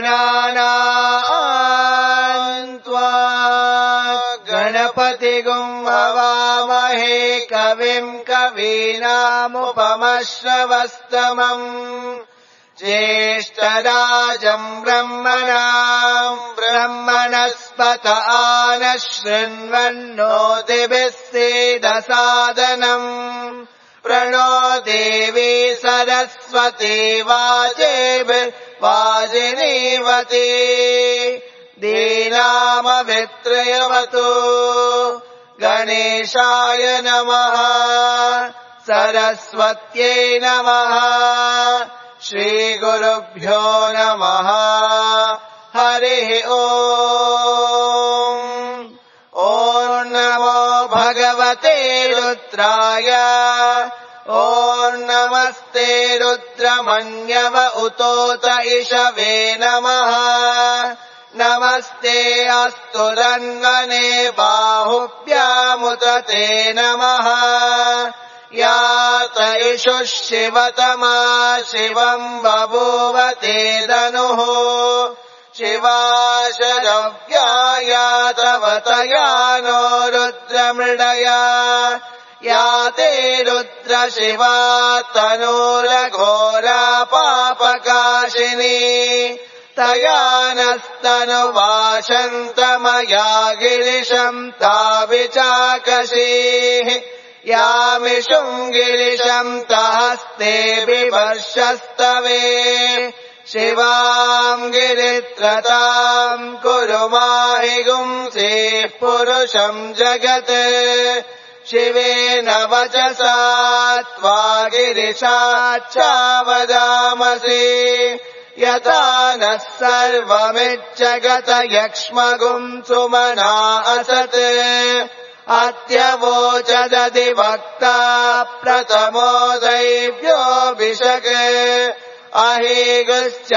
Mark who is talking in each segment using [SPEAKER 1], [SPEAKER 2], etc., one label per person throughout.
[SPEAKER 1] गणानाम् त्वा गणपतिगुम् हवामहे कविम् कवीनामुपमश्रवस्तमम् ज्येष्ठराजम् ब्रह्मणस्पत आनः शृण्वन्नोतिभिः सीदसादनम् प्रणो देवी सरस्वती वाजिनीवती दीनामभित्रयवतु गणेशाय नमः सरस्वत्यै नमः श्रीगुरुभ्यो नमः हरिः ओम् ॐ नमो भगवते रुद्राय ॐ नमस्ते रुद्रमन्यव उतोत इषवे नमः नमस्ते अस्तु रन्वने बाहुभ्यामुत ते नमः यात इषुः शिवतमा शिवम् बभूव ते धनुः शिवाशरव्यायातवतया नो रुद्रमृडया या ते रुद्रशिवा तनूरघोरा पापकाशिनी तया नस्तनुवाशन्तमया गिरिशम् ताविचाकशीः यामिषुम् गिरिशम् तहस्ते बिभर्षस्तवे शिवाम् गिरित्रताम् कुरु माहि गुंसीः पुरुषम् जगत् शिवेन वचसा त्वा गिरिशाच्चावदामसि यथा नः सर्वमिज्जगत यक्ष्मगुम् सुमना असत् अत्यवोचदधिवक्ता प्रथमो दैव्योऽभिषक् अहेगुश्च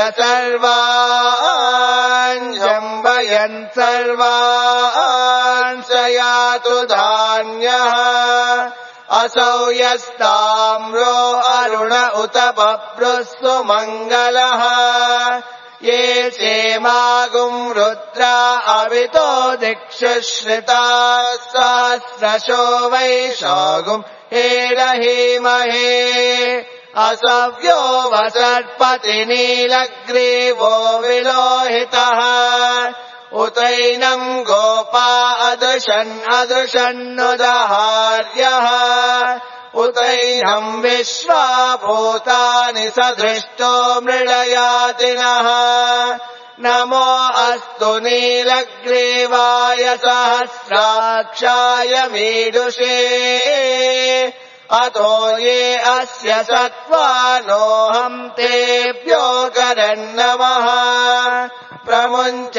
[SPEAKER 1] सर्वान् जम्बयन् सर्वान् स यातु धान्यः असौ यस्ताम्रो अरुण उत बभ्रुः मङ्गलः ये चेमागुम् रुद्रा अवितो दिक्षुश्रिताः सहस्रशो वैशागुम् हेरहीमहे असव्यो वसर्पति नीलग्रीवो विलोहितः उतैनम् गोपा अदृशन्नुदहार्यः उतैनम् विश्वा भूतानि सदृष्टो मृळयातिनः नमो अस्तु नीलग्रीवाय सहस्राक्षाय मीडुषे अतो ये अस्य सत्त्वानोऽहम् तेभ्यो करन्नमः प्रमुञ्च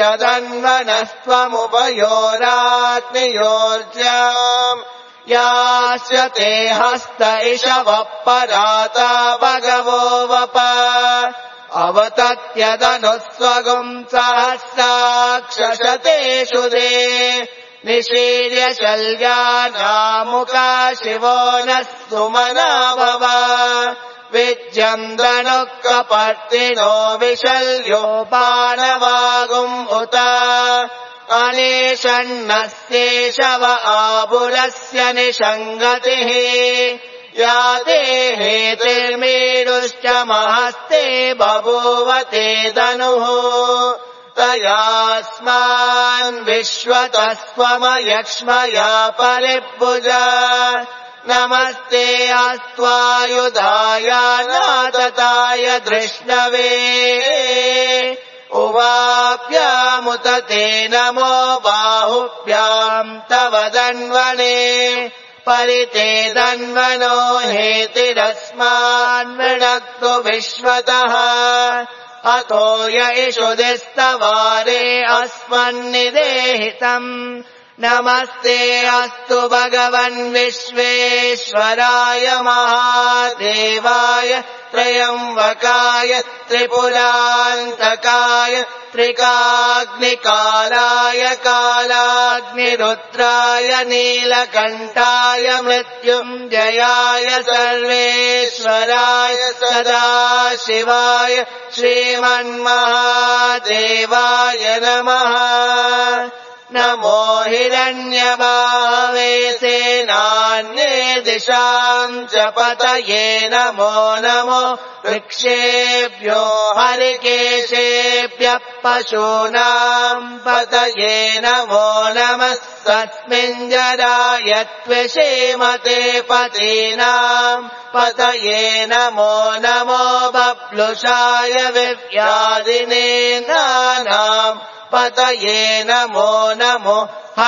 [SPEAKER 1] धन्वनस्त्वमुपयोराग्नियोर्ज्याम् यास्य ते हस्त इषवः पराता भगवो वप अवतत्यदनुस्वगुम् सहस्राक्षशतेषु दे निशीर्य शल्यानामुका शिवो नः सुमना भव विज्यम् धनुःकपर्तिनो विशल्यो बाणवागुम् उत अनेशन्नस्येषव आबुलस्य निषङ्गतिः या ते हेतिर्मेरुश्च महस्ते बभूव ते धनुः तयास्मान् विश्वतस्त्वमयक्ष्मया परिभुज नमस्ते अस्त्वायुधाय नातताय धृष्णवे उवाभ्यामुत ते नमो बाहुभ्याम् तव धन्वने परिते धन्वनो हेतिरस्मान् मृणक्तु विश्वतः अतो य इषुदिस्तवारे अस्मन्निदेहितम् नमस्ते अस्तु भगवन् विश्वेश्वराय महादेवाय त्रयम्बकाय त्रिपुरान्तकाय त्रिकाग्निकालाय कालाग्निरुद्राय नीलकण्ठाय मृत्युञ्जयाय सर्वेश्वराय सदाशिवाय श्रीमन्महादेवाय नमः। नमो हिरण्यबाहवे सेनान्ये दिशां च पतये नमो नमो वृक्षेभ्यो हरिकेशेभ्यः पशूनां पतये नमो नमः। तस्मिञ्जराय त्विषेमते पतीनां पतये नमो नमो बप्लुषाय विव्याधिने नानाम् पतये नमो नमो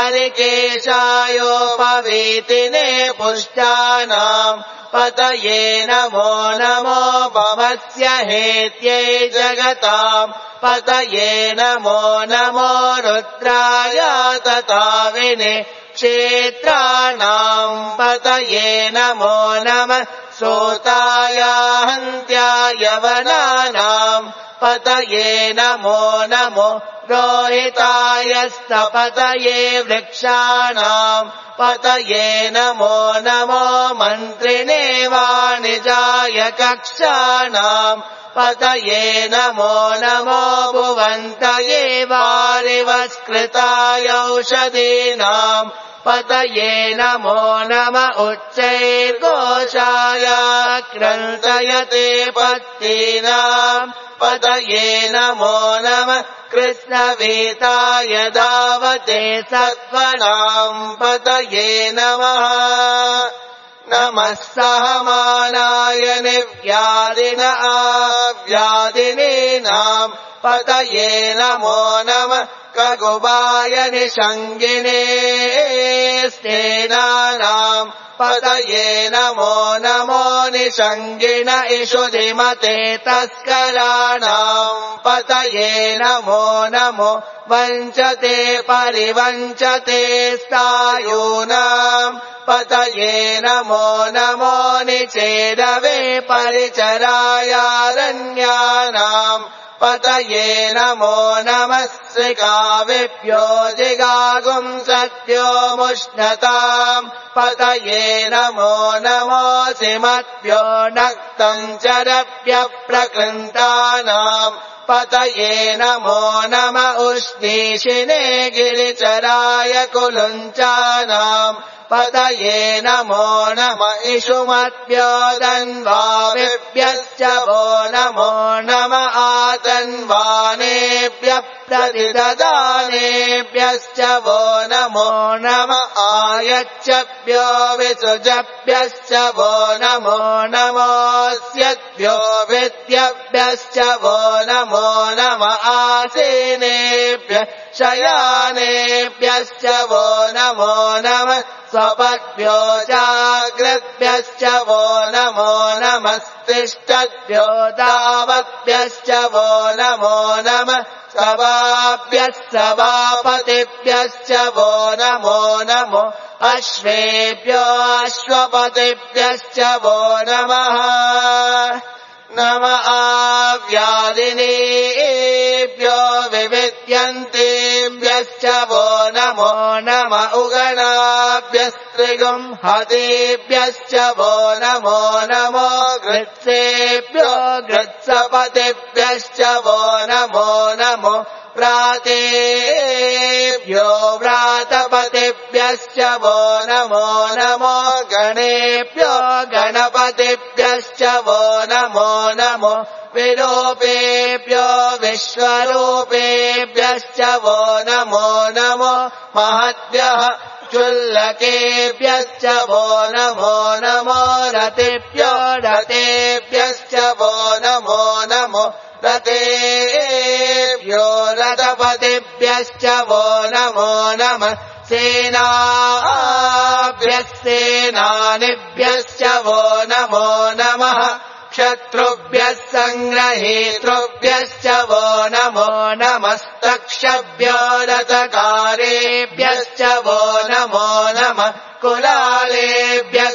[SPEAKER 1] हरिकेशायोपवीतिने पुष्टानाम् पतये नमो नमो भवस्य हेत्यै जगताम् पतये नमो नमो रुद्राय तथाविने क्षेत्राणाम् पतये नमो नमः। सोताय हन्त्याय वनानाम् पतये नमो नमो रोहिताय स्तपतये वृक्षाणाम् पतये नमो नमो मन्त्रिणे वाणिजाय कक्षाणाम् पतये नमो नमो भुवन्तये वारिवस्कृताय औषधीनाम् पतये नमो नम उच्चैर्घोषाय क्रन्तयते पत्नीनाम् पतये नमो नमः। कृष्णवेताय धावते सत्त्वनाम् पतये नमः। नमः सहमानाय निव्याधिन आव्याधिनीनाम् पतये नमो नमः। कगुबाय निषङ्गिने स्तेनानाम् पतये नमो नमो निषङ्गिन इषुधिमते तस्कराणाम् पतये नमो नमो वञ्चते परिवञ्चते स्थायूनाम् पतये नमो नमो निचेदवे परिचरायारण्यानाम् पतये नमो नमः। श्रिकाविभ्यो जिगागुम् सत्यो मुष्णताम् पतये नमो नमो सिमत्भ्यो नक्तम् चरभ्यः प्रकृन्तानाम् पतये नमो नम उष्णीषिणे गिरिचराय कुलुञ्चानाम् पतये नमो नम इषुमद्भ्यो दन्वाविभ्यश्च वो नमो नम आतन्वानेभ्यः प्रतिददानेभ्यश्च वो नमो नम आयच्छभ्यो विसृजभ्यश्च वो नमो नमोऽस्यभ्यो विद्यभ्यश्च वो नमो नम आसीनेभ्यः शयानेभ्यश्च वो नमो नमः। स्वपद्भ्यो जाग्रद्भ्यश्च वो नमो नमस्तिष्ठद्भ्यो दावद्भ्यश्च वो नमो नमः। सवाभ्यः सभापतिभ्यश्च वो नमो नमो अश्वेभ्यो अश्वपतिभ्यश्च वो नमः। नम आव्याधिनेभ्यो विविद्यन्तेभ्यश्च वो नमो नम उगणाभ्यस्त्रिगुम् हतेभ्यश्च वो नमो नमो गृत्सेभ्यो गृत्सपतिभ्यश्च वो नमो नमो व्रातेभ्यो व्रातपतिभ्यश्च वो नमो नमो गणेभ्यो गणपतिभ्यश्च वो नमो नमो विरूपेभ्यो विश्वरूपेभ्यश्च वो नमो नमो महद्भ्यः चुल्लकेभ्यश्च वो नमो नमो रतेभ्यो रतेभ्यश्च वो नमो नमो रतेभ्यो रथपतिभ्यश्च वो नमो नमः। सेनाभ्यः सेनानिभ्यश्च वो नमो नमः। क्षत्रुभ्यः सङ्ग्रहेतृभ्यश्च वो नमो नमस्तक्ष वृक्षभ्यो रथकारेभ्यश्च वो नमो नमः कुलालेभ्यः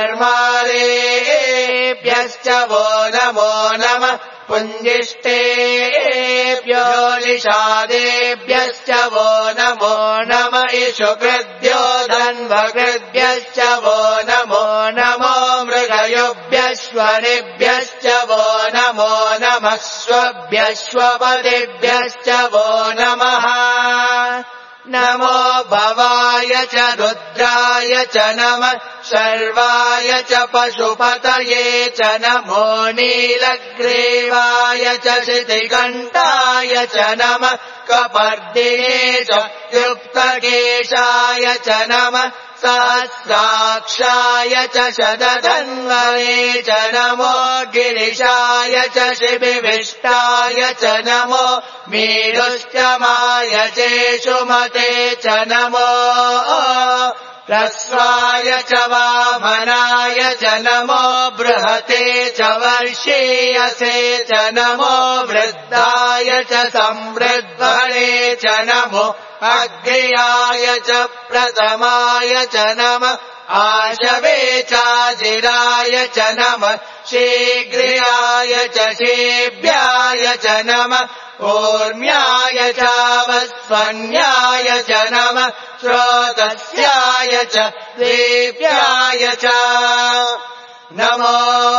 [SPEAKER 1] कर्मालेभ्यश्च वो नमो नमः पुञ्जिष्टेभ्यो निषादेभ्यश्च वो नमो नमः इषुकृद्यो धन्वकृद्भ्यश्च वो नमो नमो मृगयुभ्यश्वनिभ्यश्च वो नमो नमः स्वभ्यश्वपतिभ्यश्च वो नमः नमो भवाय च रुद्राय च नमः सर्वाय च पशुपतये च नमो नीलग्रीवाय च शितिकण्ठाय च नमः कपर्दिने च युक्तकेशाय च नमः सहस्राक्षाय च शतधन्वने च नमो गिरिशाय च शिबिविष्टाय च नमो मीरुष्टमाय चेषुमते च नमो ह्रस्वाय च वामनाय च नमो बृहते च वर्षीयसे च नमो वृद्धाय च संवृद्धने च नमो अग्र्याय च प्रथमाय च नमः आशवे चाजिराय च नमः शीघ्राय च शीभ्याय च नमः ऊर्म्याय चावस्वन्याय च नमः श्रोतस्याय च दीप्याय च नमो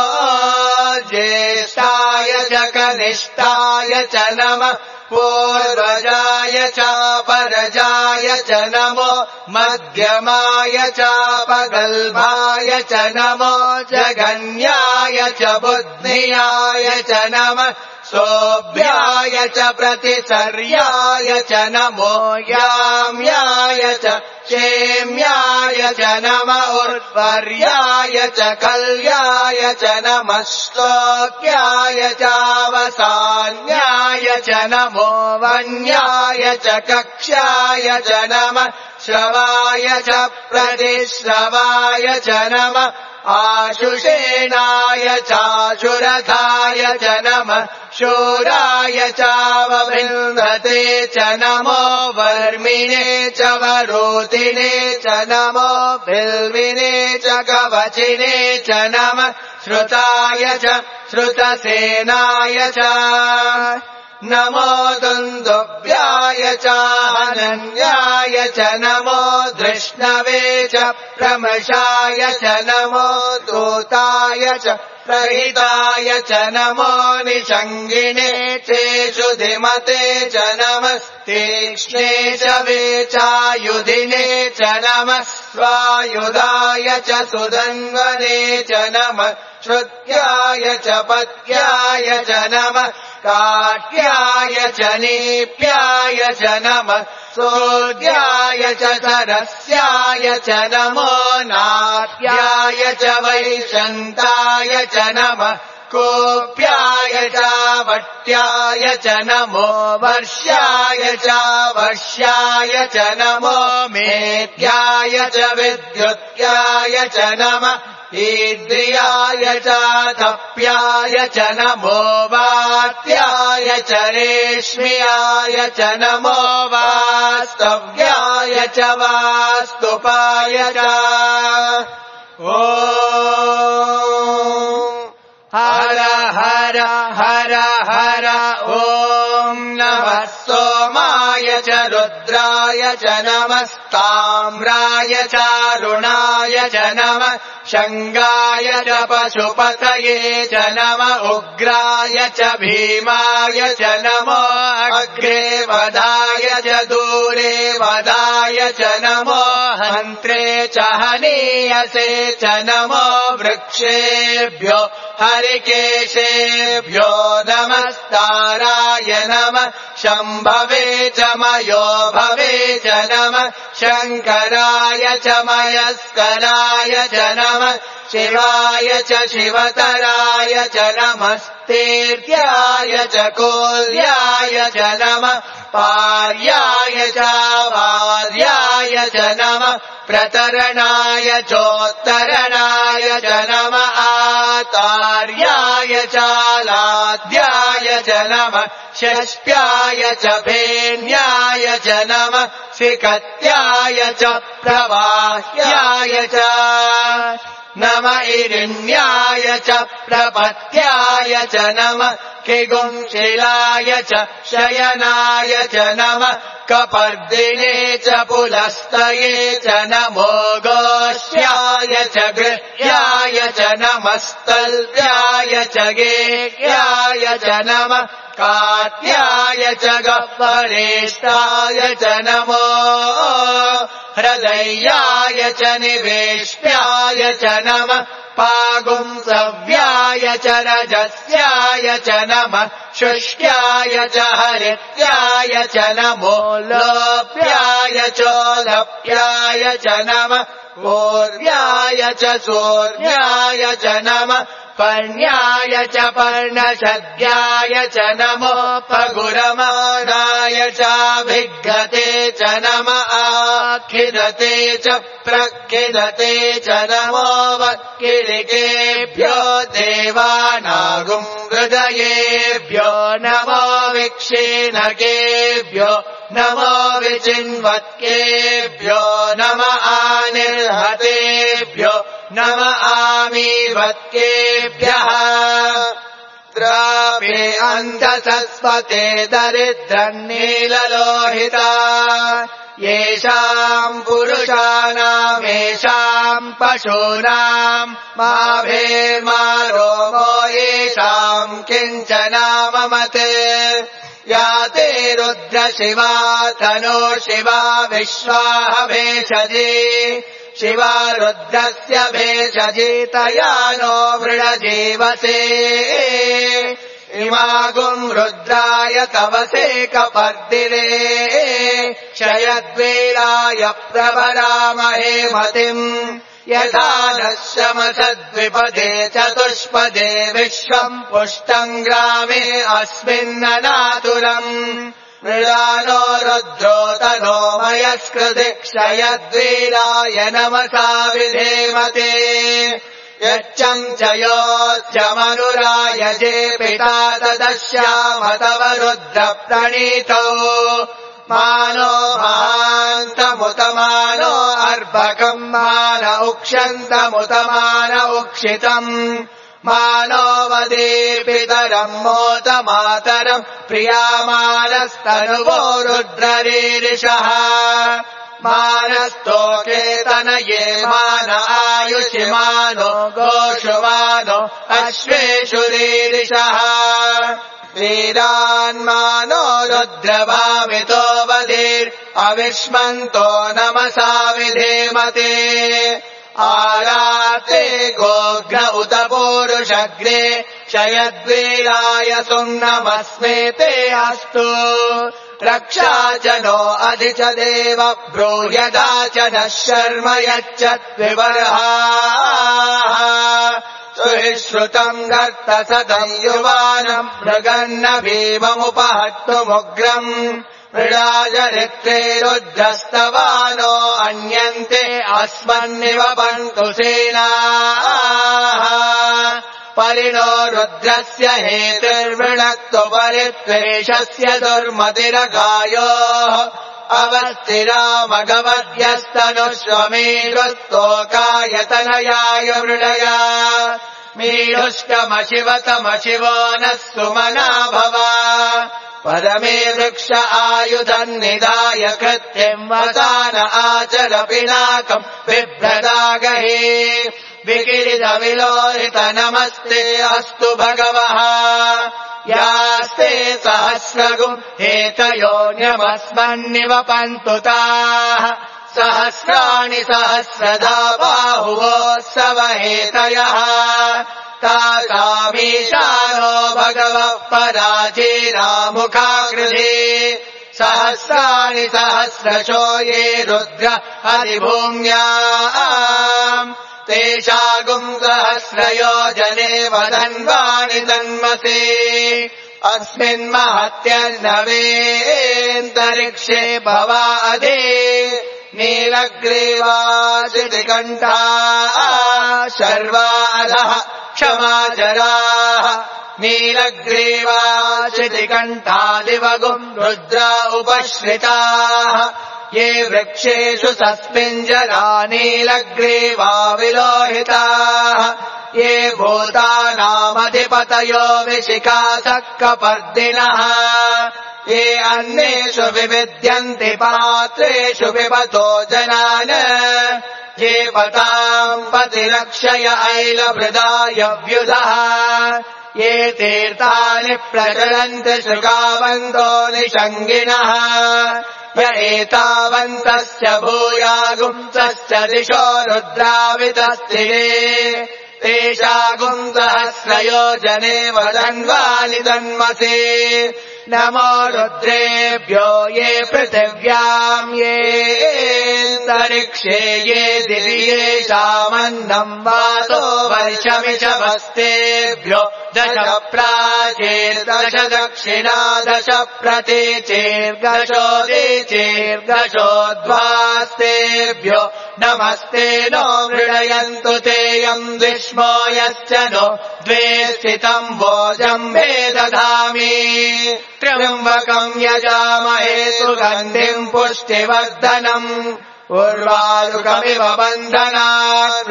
[SPEAKER 1] ज्येष्ठाय च कनिष्ठाय च नमः पूर्वजाय चापरजाय च नमो मध्यमाय चापगल्भाय च नमो जगन्याय च बुद्धियाय च नमः सोऽभ्याय च प्रतिसर्याय च नमो याम्याय च क्षेम्याय च नमः उत्पर्याय च कल्याय च नमः श्लोक्याय चावसान्याय च नमो वन्याय च कक्ष्याय च नमः श्रवाय च प्रतिश्रवाय च नमः आशुषेणाय चाशुरथाय च नमः शूराय चावविन्दते च नमो वर्मिणे च वरोतिने च नमो बिल्विने च कवचिने च नमः श्रुताय च श्रुतसेनाय च नमो दुन्दुभ्याय चानन्याय च नमो धृष्णवे च प्रमशाय च नमो दूताय च प्रहिताय च नमो निषङ्गिणे चेषुधिमते च नमः तीक्ष्णे च वेचायुधिने च नमः स्वायुधाय च सुधन्वने च नमः श्रुत्याय च पत्याय च नमः काट्याय च नीप्याय च नमः सोऽद्याय च सरस्याय च नमो नाट्याय च वैशन्ताय च नमः कोप्याय च वट्याय च नमो वर्ष्याय च वर्ष्याय च नमो मेध्याय च विद्युत्याय च नमः ईद्रियाय च तप्याय च नमो वात्याय च रेश्म्याय च नमो वास्तव्याय च वास्तुपाय च ॐ हर हर हर हर ॐ नमः सोमाय च रुद्राय च नमस्ताम्राय चारुणाय च नमः शङ्गाय च पशुपतये च नमः उग्राय च भीमाय च नमो अग्रे वधाय च दूरे वधाय च नमो हन्त्रे च हनीयसे च नमो वृक्षेभ्यो हरिकेशेभ्यो नमस्ताराय नमः शम्भवे च मयो भवे च नमः शङ्कराय च मयस्कराय च नमः शिवाय च शिवतराय च नमस्तेर्याय च कोल्याय च नमः पार्याय च वार्याय च नमः प्रतरणाय चोत्तरणाय च नमः आतार्याय च लाद्याय च नमः षष्ट्याय च भेन्याय च नमः सिकत्याय च प्रवाह्याय च नम इरिण्याय च प्रपत्याय च नमः किगुंशिलाय च शयनाय च नमः कपर्दिने च पुलस्तये च नमो गोष्याय च गृह्याय च नमस्तल्व्याय च गेह्याय च नमः कात्याय च गह्वरेष्ठाय च नमो हृदयाय च निवेश्याय च नमः पागुंसव्याय च रजस्याय च नमः शुष्क्याय च हरित्याय च नमो लोप्याय चोलप्याय च नमः पूर्व्याय च सूर्याय च नमः पर्ण्याय च पर्णशद्याय च नमो पगुरमाणाय चाभिघ्नते च नमः आखिदते च प्रखिदते च नमो वक्किलिकेभ्यो देवानागुं हृदयेभ्यो नमो विक्षीणकेभ्यो नमो विचिन्वत्केभ्यो नमः आनिर्हतेभ्यो नमः आमीवत्केभ्यः द्रापे अन्धसस्वते दरिद्रन्नीललोहिता येषाम् पुरुषाणामेषाम् पशूनाम् माभेर्मा रोमो येषाम् किञ्चनाममते या ते रुद्र शिवा तनो शिवा विश्वाह भेषजी शिवा रुद्रस्य भेषजीतया नो वृणजीवसे इमागुम् रुद्राय तवसे कपर्दिरे क्षयद्वीराय प्रभरामहे मतिम् यथा नश्यमसद्विपदे चतुष्पदे विश्वम् पुष्टम् ग्रामे अस्मिन्ननातुरम् मृडानो रुद्रो तनो मयस्कृति क्षयद्वीराय नमसा विधेमते यच्चम् च योच्च मनुरायजे पिता तदश्याम तव रुद्र प्रणीतौ मानो महान्तमुतमानो अर्भकम् मान उक्षन्तमुतमान उक्षितम् मानो वदेर्पितरम् मोत मातरम् प्रियामानस्तनुवो रुद्ररीरिषः मानस्तोकेतनये मान आयुषि मानो गोषु मानो अश्वेषु रीरिषः वीरान्मानो रुद्रभावितो वधीर् अविष्मन्तो नमसा विधेमते आराते गोघ्न उत पूरुषग्ने क्षयद्वीराय सुम्नमस्मेते अस्तु रक्षा च नो अधि च देव ब्रूह्यदा च नः शर्म यच्चत्विवर्हाः सुहिश्रुतम् गर्त सदम् युवानम् मृगन्न भीममुपहर्तुमुग्रम् मृडाजरित्रे रुद्रस्तवानो अन्यन्ते अस्मन्निव पन्तु सेनाः परिणो रुद्रस्य हेतिर्वृणक्तु परित्वेषस्य दुर्मतिरगायोः अवस्थिरामगवद्यस्तनुष्वमेरुस्तोकायतनयाय मृडया मीढुष्टमशिवतमशिवो नः सुमना भव परमे वृक्ष आयुधम् निधाय कृत्यम् वसान आचर पिनाकम् बिभ्रदागहे विकिरितविलोहित नमस्ते अस्तु भगवः यास्ते सहस्रगुम् हेतयोऽन्यमस्मन्निव पन्तु ताः सहस्राणि सहस्रधा बाहुवोत्सव हेतयः तासामीशानो भगवः पराचीनामुखाकृधे सहस्राणि सहस्रशो ये रुद्र हरिभूम्याम् तेषागुम् सहस्रयोजने वदन्वानि तन्मसे अस्मिन्महत्यर्णवेऽन्तरिक्षे भवादे नीलग्रीवाचितिकण्ठा शर्वादः क्षमाचराः नीलग्रीवाचितिकण्ठादिवगुम् रुद्रा उपश्रिताः ये वृक्षेषु सस्मिञ्जरा नीलग्रीवा विलोहिताः ये भूतानामधिपतयो विशिखासः कपर्दिनः ये अन्येषु विविद्यन्ति पात्रेषु पिबतो जनान् ये पताम् पतिरक्षय ऐलभृदाय व्युधः ये तीर्थानि प्रचलन्ति शुकावन्तो निषङ्गिणः य एतावन्तस्य भूयागुंसश्च दिशो रुद्रावितस्थिरे तेषागुम् सहस्रयोजने वदन्वानि तन्मसे नमो रुद्रेभ्यो ये पृथिव्याम् येऽन्तरिक्षे ये दिवि येषामन्नम् वातो वर्षमिषवस्तेभ्यो दश प्राचेर्दश दक्षिणा दश प्रतीचेर्गशोदीचेर्गशोद्वास्तेभ्यो नमस्ते नो मृडयन्तु तेऽयम् विष्मो यश्च नो द्वे स्थितम् भोजम्बे दधामि त्र्यम्बकम् यजामहे सुगन्धिम् पुष्टिवर्धनम् उर्वारुकमिव बन्धनात्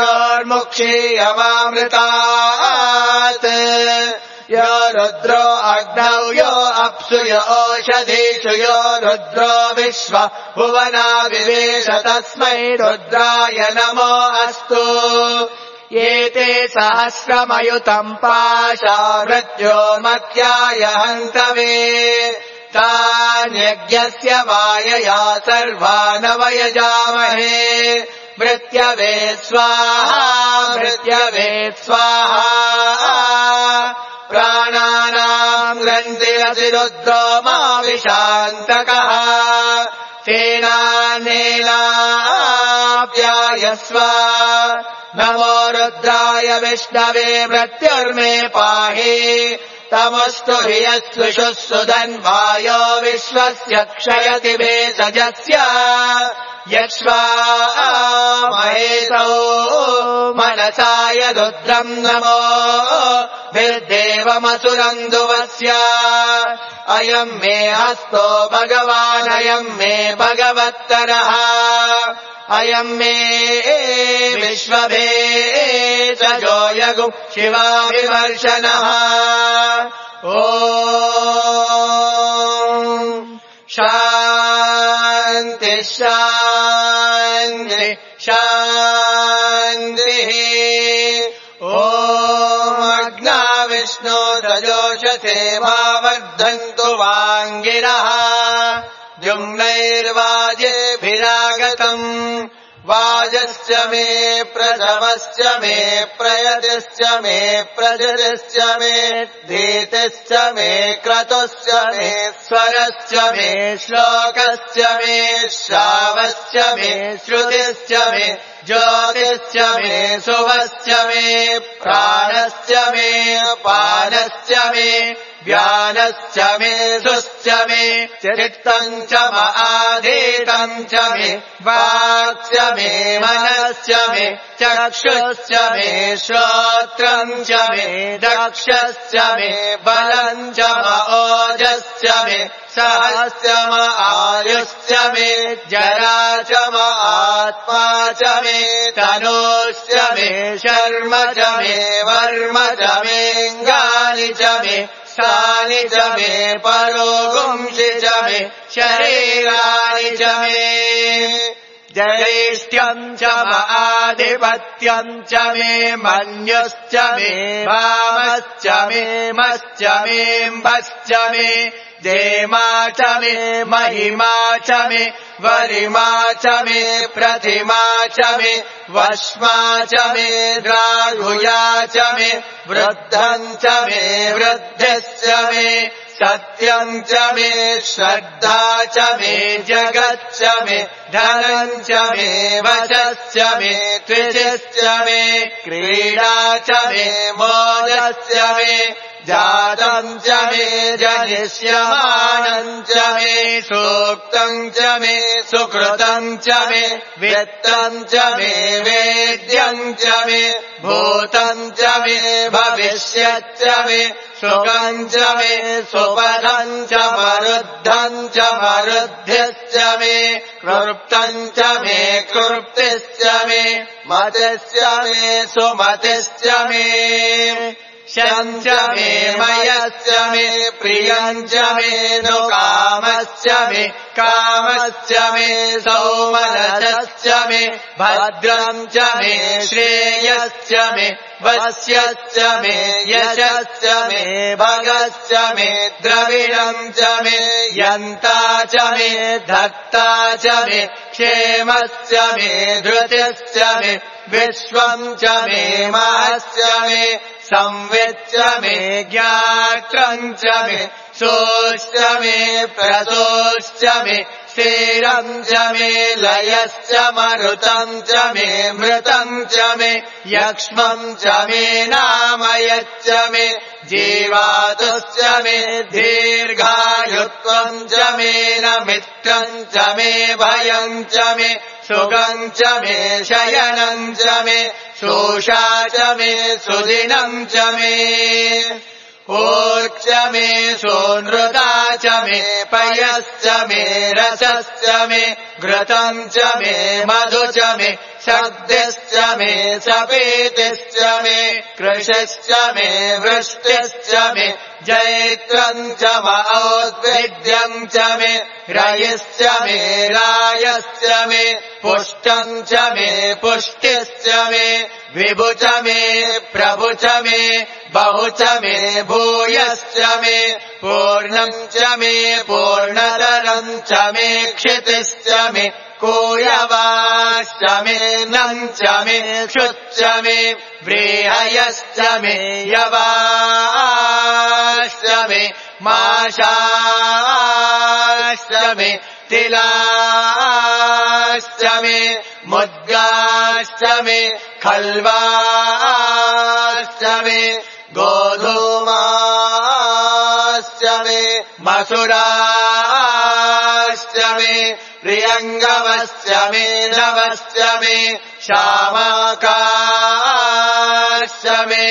[SPEAKER 1] मृत्योर्मुक्षीयमामृतात् यो रुद्रो अग्नौ यो अप्सु यो ओषधीषु यो रुद्रो विश्व भुवना विवेश तस्मै रुद्राय नमो अस्तु एते सहस्रमयुतम् पाशा मृत्योर्मर्त्याय हन्तवे तान्यज्ञस्य वायया सर्वानवयजामहे मृत्यवे स्वाहा मृत्यवे स्वाहा प्राणानाम् ग्रन्थिरसिरुद्रो मा विशान्तकः सेनानेनाप्यायस्व नमो रुद्राय विष्णवे मृत्युर्मे पाहि तमस्तु हि यस्विषुः सुधन्वायो विश्वस्य क्षयति भेषजस्य यक्ष्वामहेतौ मनसाय रुद्रम् नमो भिर्देवमसुरन्दुवस्य अयम् मे हस्तो भगवान् अयम् मे भगवत्तरः अयम् मे विश्वभेषजो यगुः शिवाभिवर्षणः ॐ शान्ति शान्ति शान्तिः ॐ अग्ना विष्णो रजोषसे मा वर्धन्तु वाङ्गिरः द्युम्नैर्वाजेभिरागतम् वाजश्च मे प्रथमश्च मे प्रयतिश्च मे प्रजतिश्च मे धीतिश्च मे क्रतुश्च मे स्वरश्च मे श्लोकश्च मे श्रावश्च मे श्रुतिश्च मे ज्योतिश्च मे सुवश्च मे प्राणश्च मे पानश्च मे व्यानश्च मे सुश्च मे चित्तम् च आधीतम् च मे वाक्च मे मनश्च मे चक्षुश्च मे श्रोत्रम् च मे दक्षश्च मे बलम् च ओजश्च मे सहश्च आयुश्च मे जरा च आत्मा च मे तनूश्च मे शर्म च मे वर्म च मेऽङ्गानि च मे सानि च मे परोगुंसि च मे शरीराणि च मे ज्येष्ठ्यम् च आधिपत्यम् च मे मन्युश्च मे वामश्च मे मश्च मेऽम्बश्च मे देमा च मे महिमा च मे वरिमा च मे प्रतिमा च मे वश्मा च मे द्राहुया च मे वृद्धम् च मे वृद्धिश्च मे सत्यम् च मे श्रद्धा च मे जगच्च मे धनम् च मे वशश्च मे त्रिचिश्च मे क्रीडा च मे मोदश्च मे जातम् च मे जनिष्यमानम् च मे सूक्तम् च मे सुकृतम् च मे वित्तम् च मे वेद्यम् च मे भूतम् च मे भविष्यच्च मे सुखम् च मे सुपथम् च मरुद्धम् च मरुद्धिश्च मे कृप्तम् च मे कृप्तिश्च मे मतिश्च मे सुमतिश्च मे शम् च मे मयश्च मे प्रियम् च मे नु कामश्च मे कामश्च मे सौमनसश्च मे भद्रम् च मे श्रेयश्च मे वश्यश्च मे यशश्च मे भगश्च मे द्रविणम् च मे यन्ता च मे धत्ता च मे क्षेमश्च मे धृतिश्च मे विश्वम् च मे महश्च मे संविच्च मे ज्ञात्रम् च मे सोश्च मे प्रसोश्च मे स्थिरम् च मे लयश्च मरुतम् च मे मृतम् च मे यक्ष्मम् च मे नामयच्च मे जीवातुश्च मे दीर्घायुत्वम् च मे न मित्रम् च मे भयम् च मे सुखम् च मे शयनम् च मे शोषा च मे सुदिनम् च मे ऊर्च मे सोनृता च मे पयश्च मे रसश्च मे घृतम् च मे मधु च मे शब्दिश्च मे सपेतिश्च मे कृशिश्च मे वृष्टिश्च मे जैत्रम् च मौद्भिद्यम् च मे रयिश्च मे रायश्च मे पुष्टम् च मे पुष्टिश्च मे विभु च मे प्रभु च मे बहु च मे भूयश्च मे पूर्णम् च मे पूर्णतरम् च मे क्षितिश्च मे कूयवाश्च मे नम् च मे क्षुच्च मे व्रीहयश्च मे यवाश्च मे माशाश्च मे तिलाश्च मे मुद्गाश्च मे खल्वाश्च मे गोधूमाश्च मे मसुराश्च मे प्रियङ्गवश्च मे नवश्च मे श्यामाकाश्च मे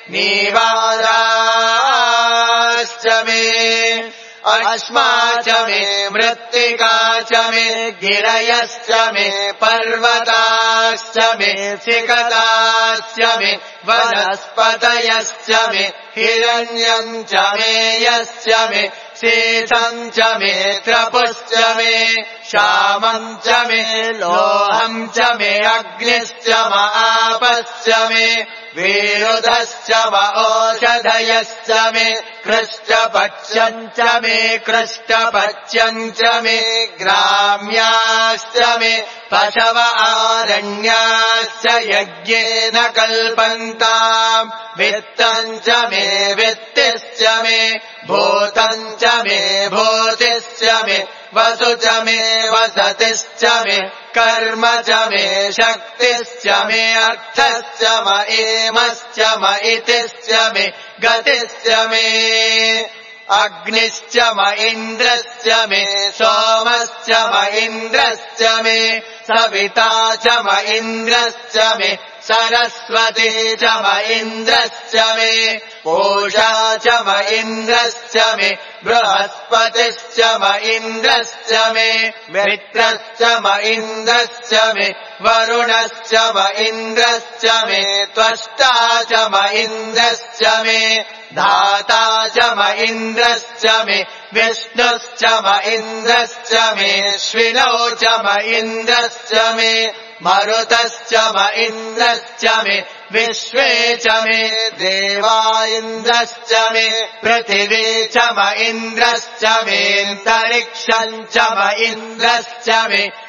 [SPEAKER 1] नीवाराश्च मे अश्मा च मे मृत्तिका च मे गिरयश्च मे पर्वताश्च मे सिकताश्च मे वनस्पतयश्च मे हिरण्यम् च मे यश्च मे शेषम् च मे त्रपुश्च मे श्यामम् च मे लोहम् च मे अग्निश्च आपश्च मे विरुधश्च ओषधयश्च मे कृष्टपच्यम् च मे कृष्टपच्यम् च मे ग्राम्याश्च मे पशव आरण्याश्च यज्ञेन कल्पन्ताम् वित्तम् च मे वित्तिश्च मे भूतम् च मे भूतिश्च मे वसु च मे वसतिश्च मे कर्म च मे शक्तिश्च मे अर्थश्च म एमश्च म इतिश्च मे गतिश्च मे अग्निश्च म इन्द्रश्च मे सोमश्च म इन्द्रश्च मे सविता च म इन्द्रश्च मे सरस्वती च म इन्द्रश्च मे पूषा च म इन्द्रश्च मे बृहस्पतिश्च म इन्द्रश्च मे मित्रश्च म इन्द्रश्च मे वरुणश्च म इन्द्रश्च मे त्वष्टा च म इन्द्रश्च मे धाता च म इन्द्रश्च मे विष्णुश्च म इन्द्रश्च मे श्विनौ च म इन्द्रश्च मे मरुतश्च म इन्द्रश्च मे विश्वे च मे देवा इन्द्रश्च मे पृथिवी च म इन्द्रश्च मेऽन्तरिक्षम् च म इन्द्रश्च मे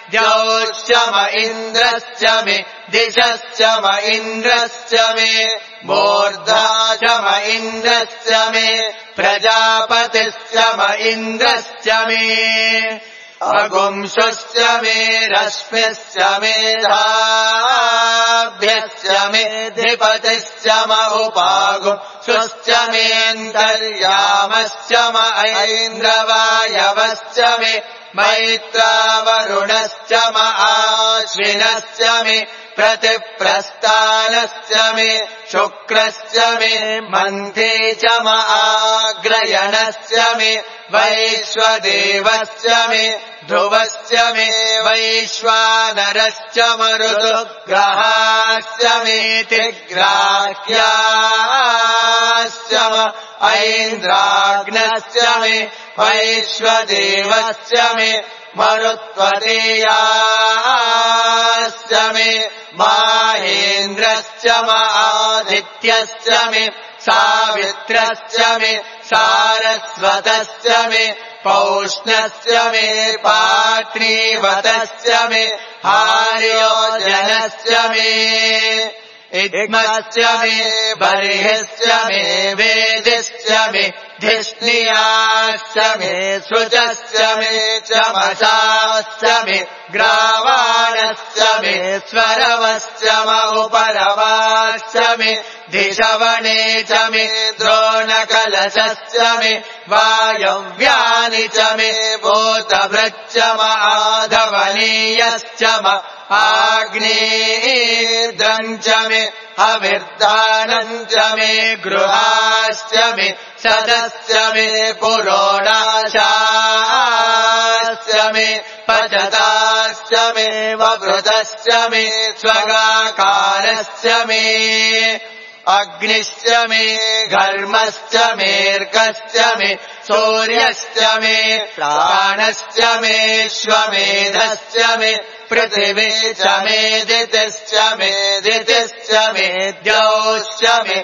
[SPEAKER 1] द्यौश्च म इन्द्रश्च मे दिशश्च म इन्द्रश्च मे मूर्धा च म इन्द्रश्च मे प्रजापतिश्च म इन्द्रश्च मे अगुंशश्च मे रश्मिश्च मेधाभ्यश्च मे धिपतिश्च म उपागुंशश्च मेऽन्तर्यामश्च म ऐन्द्रवायवश्च मे मैत्रावरुणश्च म आश्विनश्च मे प्रतिप्रस्थानश्च मे शुक्रश्च मे मन्थे च म आग्रयणश्च मे वैश्वदेवश्च मे ध्रुवश्च मे वैश्वानरश्च मरुतग्रहाश्च मे तिग्राह्याश्च म ऐन्द्राग्नश्च मे वैश्वदेवश्च मे मरुत्वतेयाश्च मे माहेन्द्रश्च म आदित्यश्च मे सावित्रश्च मे सारस्वतश्च मे पौष्णश्च मे पात्रीवतश्च मे हार्योजनश्च मे इद्मश्च मे बर्हिश्च मे वेदिश्च मे धिष्णियाश्च मे श्रुतश्च मे चमसाश्च मे ग्रावाणश्च मे स्वरवश्च म उपरवाश्च मे धिषवणे च मे द्रोणकलशश्च मे वायव्यानि च मे भूतभृच्च म आधवनीयश्च म आग्नेयेन्द्रम् च मे हविर्दानम् च मे गृहाश्च मे सदश्च मे पुरोणाशाश्च मे पचताश्च मे ववृतश्च मे स्वगाकारश्च मे अग्निश्च मे घर्मश्च मेऽर्कश्च मे सूर्यश्च मे प्राणश्च मे श्वमेधश्च मे पृथिवी च मे दितिश्च मे दितिश्च मे द्यौश्च मे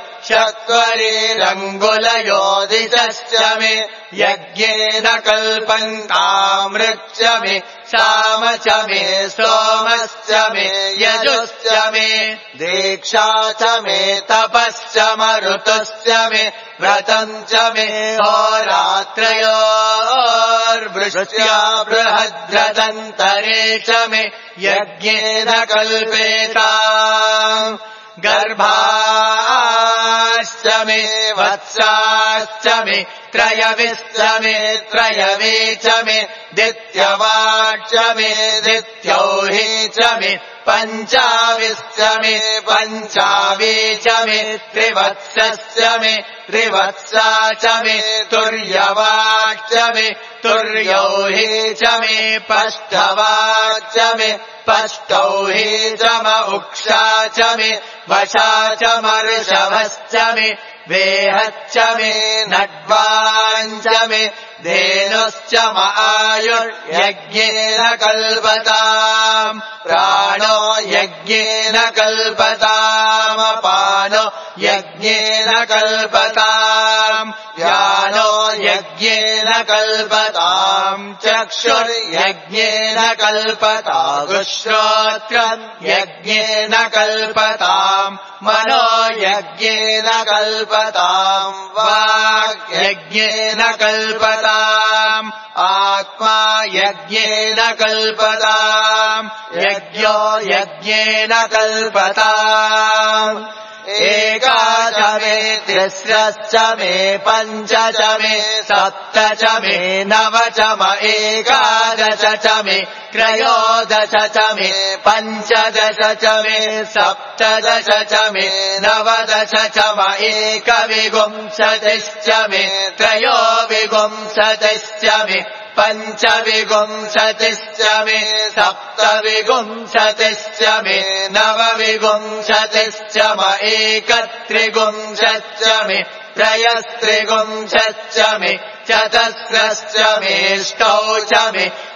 [SPEAKER 1] शक्वरीरङ्गुलयोदितश्च मे यज्ञेन कल्पन्तामृक्ष मे साम च मे सोमश्च मे यजुश्च मे दीक्षा च मे तपश्च मरुतश्च मे व्रतम् च मे होरात्रयोर्वृष्ट्या बृहद्रदन्तरे च मे यज्ञेन कल्पेताम् गर्भाश्च मे वत्साश्च मे त्रयविश्च मे त्रयवे च मे दित्यवाच्च मे दित्यौहि च मे पञ्चाविश्च मे पञ्चावी च मे त्रिवत्सश्च मे त्रिवत्सा च मे तुर्यवाच्च मे तुर्यौहि च मे पष्टवाच्च मे पष्टौहि च म उक्षा च मे वशा च मर्षभश्च मे वेहच्च मे नड्वाञ्च मे धेनुश्च म आयुर्यज्ञेन कल्पताम् प्राणो यज्ञेन कल्पताम् अपानो यज्ञेन कल्पताम् ज्ञानो यज्ञेन कल्पताम् चक्षुर्यज्ञेन कल्पताम् श्रोत्रम् यज्ञेन कल्पताम् मनो यज्ञेन कल्पताम् वाक् यज्ञेन कल्पताम् आत्मा यज्ञेन कल्पताम् यज्ञो यज्ञेन कल्पताम् एकाच मे तिस्रश्च मे पञ्च च मे सप्त च मे नव च म एकादश च मे त्रयोदश च मे पञ्चदश च मे सप्तदश च मे नवदश च म एकविंशतिश्च मे त्रयोविंशतिश्च मे पञ्चविंशतिश्च मे सप्तविंशतिश्च मे नवविंशतिश्च म एकत्रिंशच्च मे त्रयस्त्रिंशच्च मे चतस्रश्च मे अष्टौ च मे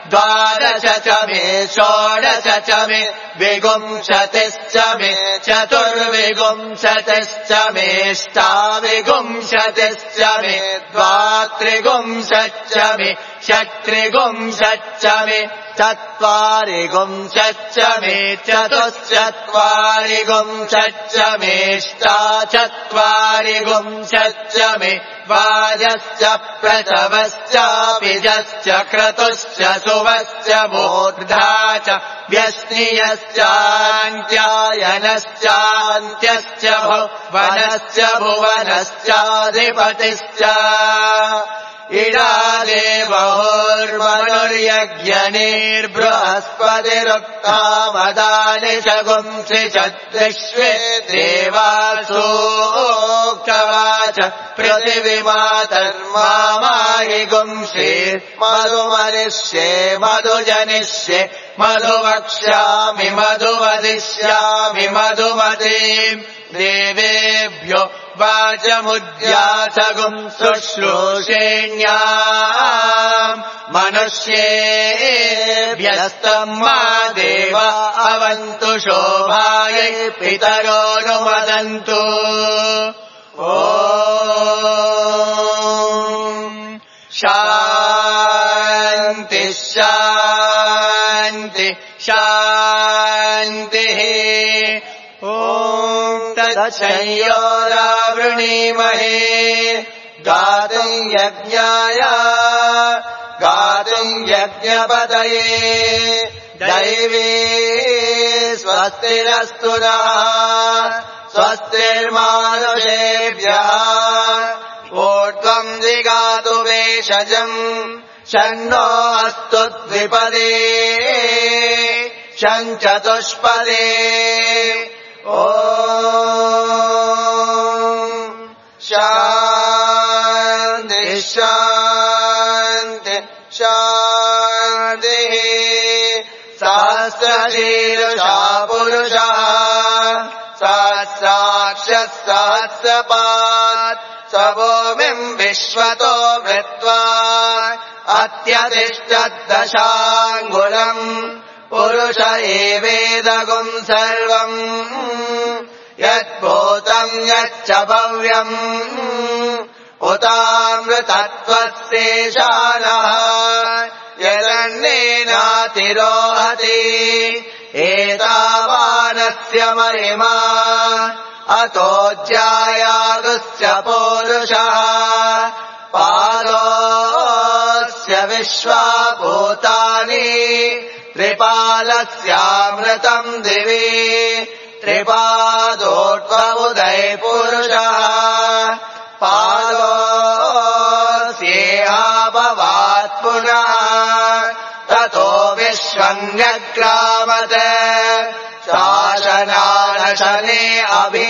[SPEAKER 1] द्वादश च मे षोडश च मे विगुंशतिश्च मे चतुर्विगुंशतिश्च मेष्टाविगुंशतिश्च मे द्वात्रिगुंशच्च मे षट्त्रिगुंशच्च मे चत्वारिगुंशच्च मे चतुश्चत्वारिगुंशच्च मेष्टाचत्वारिगुंशच्च मे वाजश्च प्रसवश्चापिजश्च क्रतुश्च सुवश्च मूर्धा च व्यस्नियश्चान्त्यायनश्चान्त्यश्च भुवनश्च भुवनश्चाधिपतिश्च इडादेवोर्मनुर्यज्ञनिर्बृहस्पतिरुक्तामदानि च गुंसि च विश्वे देवासोक्तवाच पृथिवीमातर्मामाहि गुंसि मधुमनिष्ये मधुजनिष्ये मधुवक्ष्यामि मधुवदिष्यामि मधुमतीम् देवेभ्यो वाचमुद्यासगुं शुश्रूषेण्याम् मनुष्येभ्यस्तम् मा देव अवन्तु शोभायै पितरोऽनुमदन्तु ॐ शान्ति शान्ति शान्तिः ॐ तच्छयोरावृणीमहे गातुम् यज्ञाय गातुम् यज्ञपतये दैवी स्वस्तिरस्तु नः स्वस्तिर्मानुषेभ्यः ऊर्ध्वम् दिगातु वेषजम् शन्नो अस्तु द्विपदे शञ्चतुष्पदे ॐ शान्ति शान्ति शान्तिः सहस्रशीर्षा पुरुषः सहस्राक्षः सहस्रपात् स्वभूमिम् विश्वतो वृत्वा अत्यतिष्ठद्दशाङ्गुलम् पुरुष एवेदगुम् सर्वम् यद्भूतम् यच्च भव्यम् उतामृतत्वस्येषानः यदन्नेनातिरोहति एतावानस्य महिमा अतो ज्यायागुश्च पौरुषः पादोऽस्य विश्वाभूतानि त्रिपालस्यामृतम् दिवि त्रिपादोर्ध्वमुदयपुरुषः पादोऽस्येहाभवात् पुनः ततो विश्वन्यग्रामत् शासनानशने अभि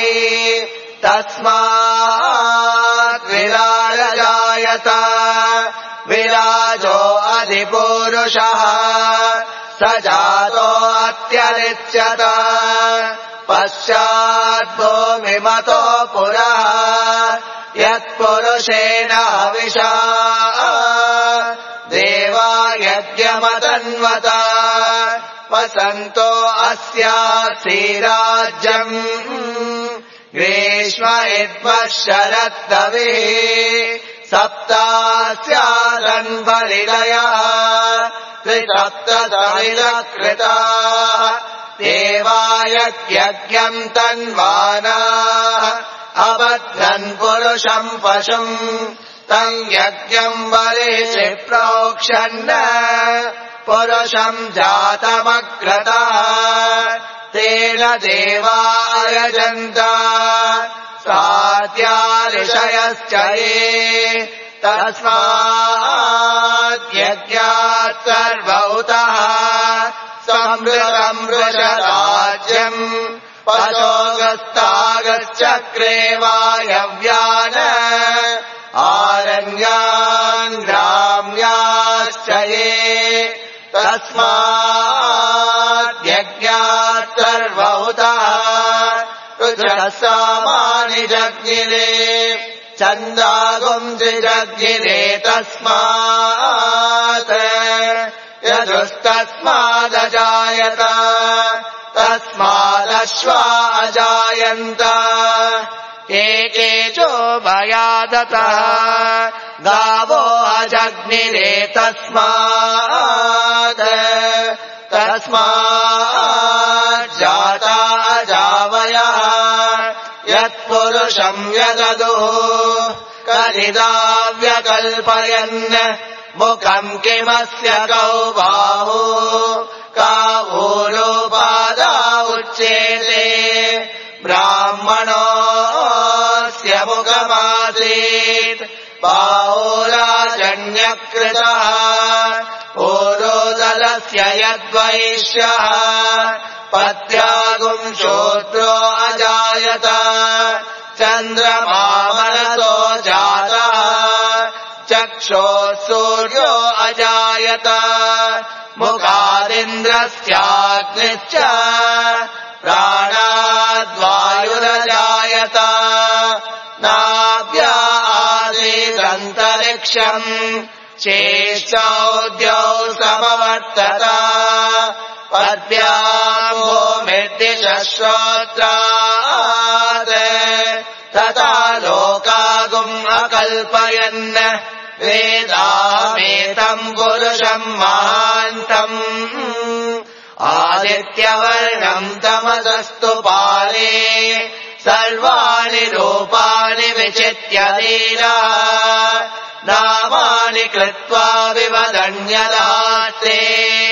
[SPEAKER 1] तस्मात् विराजजायत विराजो अधिपुरुषः स जातो अत्यरिच्यत पश्चाद्भूमिमतो पुरः यत्पुरुषेण हविषा देवा यज्ञमतन्वत वसन्तो अस्यासीराज्यम् ग्रीष्म इद्मः शरद्दविः सप्तास्यादन्वरिदयः त्रिसप्तसमिलकृताः देवायज्ञम् तन्वानाः अबध्नन् पुरुषम् पशुम् तम् यज्ञम् बलिषि प्रोक्षन् पुरुषम् जातमग्रतः तेन देवा अयजन्त साध्या ऋषयश्च ये तस्माद्यज्ञात् सर्वौतः समृतम् वृषराज्यम् पशोगस्तागश्चक्रे वायव्यान् आरण्यान् ग्राम्याश्च ये तस्माद्यज्ञात् सर्वौतः ऋषसामानि जज्ञिरे छन्दागुंसि जज्ञिरे तस्मात् यजुस्तस्मादजायत तस्मादश्वा अजायन्त एकेचोभयादतः गावो तस्मात् जाता अजावयः यत्पुरुषम् व्यददुः कलिदाव्यकल्पयन् मुखम् किमस्य कौ बाहु कावूलोपादा उच्येते ब्राह्मणोऽस्य मुखमासीत् बाहुराजन्यकृतः ओरोदलस्य यद्वैश्यः पत्यागुम् शूद्रो अजायत चन्द्रमामनसो जातः चक्षोः सूर्यो अजायत मुखादिन्द्रस्याग्निश्च प्राणाद्वायुरजायत नाभ्या आसीदन्तरिक्षम् चेष्टौद्यौ समवर्तत पद्भ्यामोमिर्दिशश्रोत्रात् तथा लोकागुम् अकल्पयन् वेदामेतम् पुरुषम् महान्तम् आदित्यवर्णम् तमसस्तु पारे सर्वाणि रूपाणि विचित्य धीरः नामानि कृत्वा विवदन्यदास्ते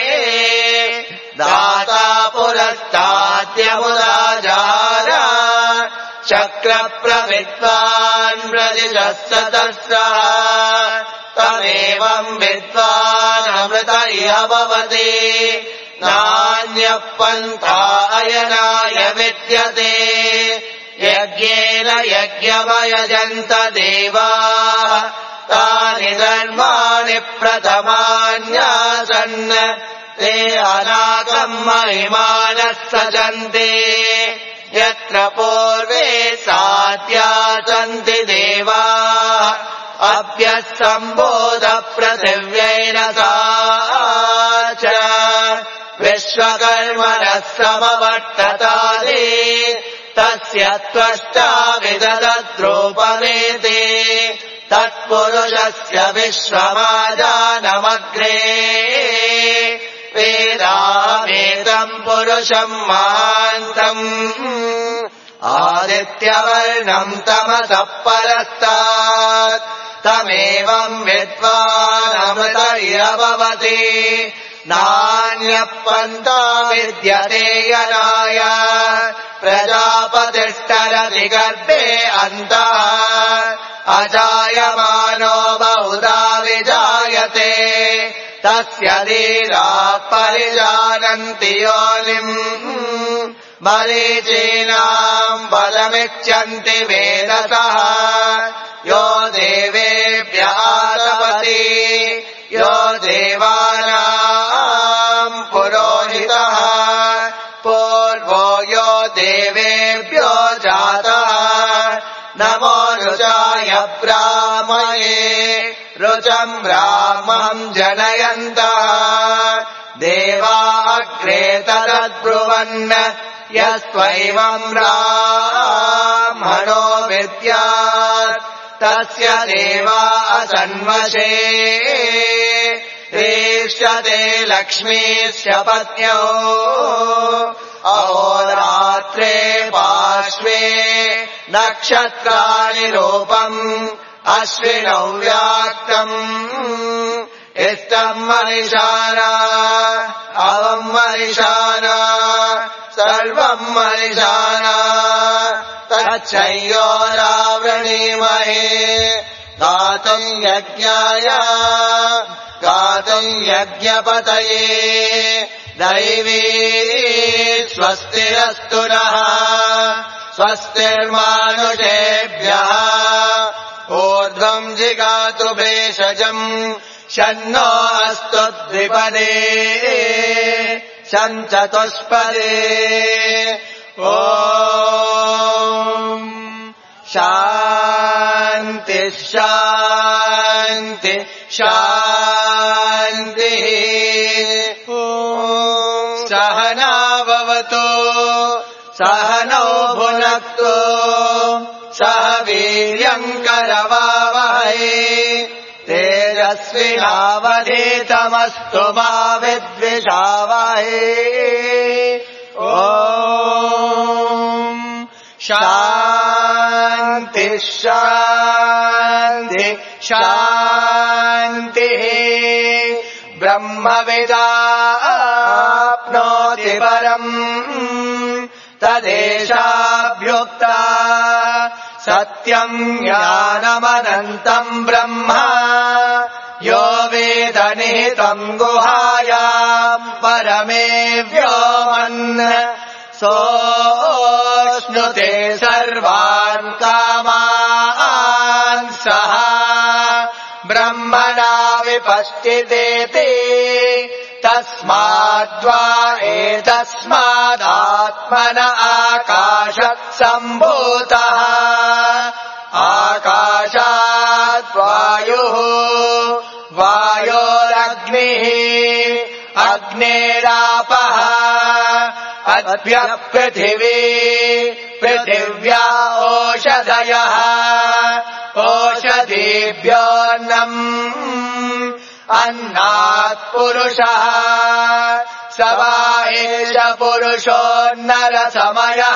[SPEAKER 1] दाता पुरस्ताद्यमुदाजार चक्रप्रविद्वान् प्रदिशस्ततस्रः तमेवम् विद्वानमृत इह भवति नान्यः पन्था अयनाय विद्यते यज्ञेन यज्ञमयजन्त देवाः तानि धर्माणि प्रथमान्यासन् ते अनाकम् महिमानः सजन्ते यत्र पूर्वे साध्यासन्ति देवाः अभ्यसम्बोध पृथिव्यैन सा च विश्वकर्मणः समवर्ततादि तस्य त्वष्टा विदधद्रूपमेति तत्पुरुषस्य विश्वमाजानमग्रे वेदामेतम् पुरुषम् महान्तम् आदित्यवर्णम् तमसः परस्तात् तमेवम् विद्वानमृत इह भवति नान्यः पन्था विद्यते यनाय प्रजापतिष्ठरति गर्भे अन्तः अजायमानो बहुधा विजायते तस्य धीराः परिजानन्ति योनिम् मरीचीनाम् बलमिच्छन्ति वेदसः यो देवेभ्यः तपति यो देवानाम् पुरोहितः पूर्वो यो देवेभ्यो जातः नमो रुचाय ब्राह्मये रुचम् ब्राह्मम् जनयन्तः देवा अग्रे तदब्रुवन् यस्त्वैवम् ब्राह्मणो विद्यात् तस्य देवा असन्वशे रेष्यते लक्ष्मीस्य पत्न्यो अहोरात्रे पार्श्वे नक्षत्राणि रूपम् अश्विनौ व्याक्तम् इष्टम् मनिषाना अवम् मनिषाना सर्वम् मनिषाना तच्छयोरावृणीमहे गातुम् यज्ञाय गातुम् यज्ञपतये दैवी स्वस्तिरस्तु नः स्वस्तिर्मानुषेभ्यः ऊर्ध्वम् जिगातु भेषजम् शन्नो अस्तु द्विपदे शञ्चतुष्पदे ॐ शान्ति शान्ति शान्तिः भवतु सह नौ भुनक्तु सह वीर्यम् करवावहै तेजस्विनावधीतमस्तु मा विद्विषावहै ॐ शान्ति शान्ति शान्तिः ब्रह्मविदाप्नोति परम् तदेशाभ्युक्ता सत्यम् ज्ञानमनन्तम् ब्रह्म यो वेद निहितम् गुहायाम् परमे व्योमन् सोऽश्नुते सर्वान् कामान् सः ब्रह्मणा विपश्चितेति तस्माद्वा एतस्मादात्मन आकाशात् सम्भूतः आकाशात् वायुः वायोरग्निः अग्नेरापः अद्भ्यः पृथिवी पृथिव्या ओषधयः ओषधीभ्योऽन्नम् अन्नात् पुरुषः स वा एष पुरुषोन्नरसमयः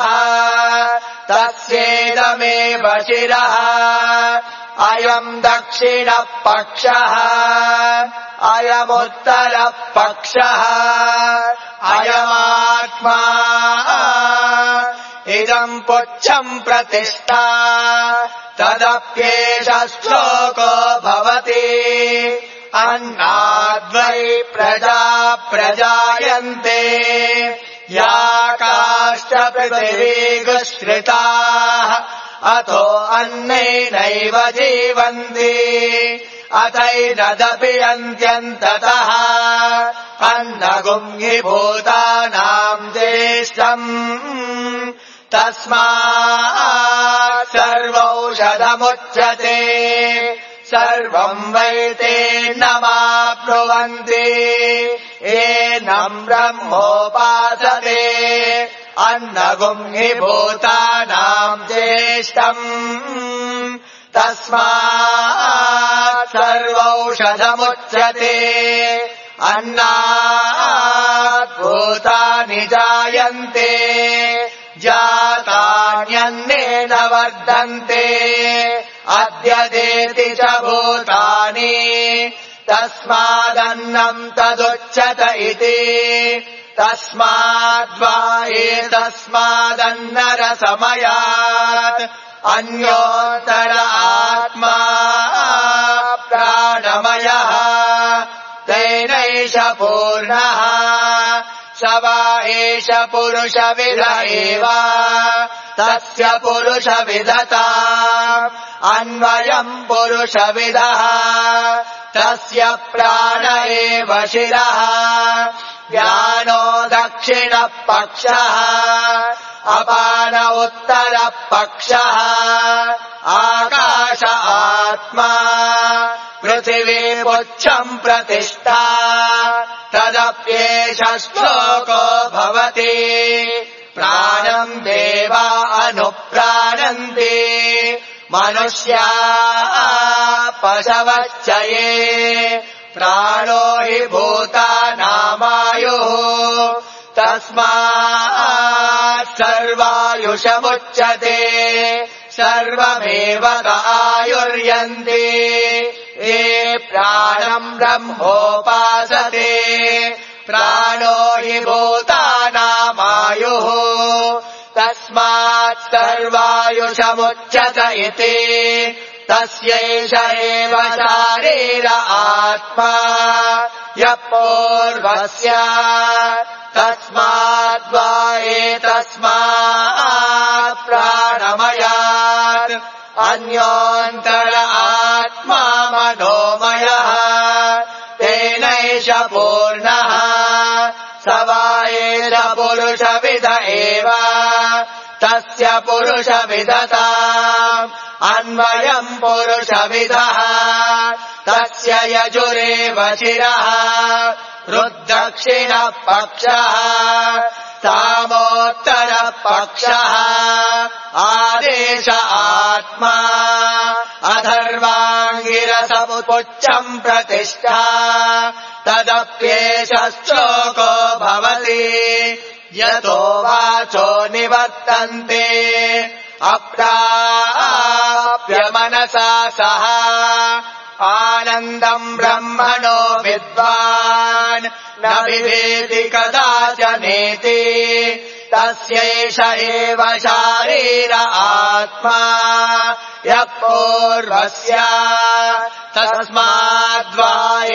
[SPEAKER 1] तस्येदमेव शिरः अयम् दक्षिणः पक्षः अयमुत्तरः पक्षः अयमात्मा इदम् पुच्छम् प्रतिष्ठा तदप्येष श्लोको भवति अन्नाद्वै प्रजा प्रजायन्ते या काष्ठपृथिवीगुश्रिताः अतो अन्नेनैव जीवन्ति अथैनदपि अन्त्यन्ततः अन्नगुंहिभूतानाम् ज्येष्ठम् तस्मात् सर्वौषधमुच्यते सर्वम् वैतेन्नमाप्नुवन्ति येनम् ब्रह्मोपासते अन्नगुंहिभूतानाम् ज्येष्ठम् तस्मात् सर्वौषधमुच्यते अन्नात् भूतानि जायन्ते जातान्यन्नेन वर्धन्ते अद्यदेति च भूतानि तस्मादन्नम् तदुच्यत इति तस्माद्वा एतस्मादन्नरसमयात् अन्योत्तर आत्मा प्राणमयः तेनैष पूर्णः स वा एष पुरुषविद एव तस्य पुरुषविदता अन्वयम् पुरुषविदः तस्य प्राण एव शिरः व्यानो दक्षिणः पक्षः अपान उत्तरः पक्षः आकाश आत्मा पृथिवी पुच्छम् प्रतिष्ठा तदप्येष श्लोको भवति प्राणम् देवा अनुप्राणन्ति मनुष्या पशवश्च ये प्राणो हि भूतानामायुः तस्मात् सर्वायुषमुच्यते सर्वमेव आयुर्यन्ति ये प्राणम् ब्रह्मोपासते प्राणो हि भूतानामायुः तस्मात् सर्वायुषमुच्यत इति तस्यैष एव शारीर आत्मा यः पूर्वस्य तस्माद्वा एतस्मात् प्राणमयात् अन्योन्तर आत्मा मनोमयः तेनैष पूर्णः स वा एष पुरुषविद एव तस्य पुरुषविदता अन्वयम् पुरुषविदः तस्य यजुरेव शिरः रुद्दक्षिणः पक्षः सामोत्तरः पक्षः आदेश आत्मा अथर्वाङ्गिरसपुच्छम् प्रतिष्ठा तदप्येष श्लोको भवति यतो वाचो निवर्तन्ते अप्राप्य मनसा सह आनन्दम् ब्रह्मणो विद्वान् न विवेति कदाचनेति तस्यैष एव शारीर आत्मा यः पूर्वस्य तस्माद्वा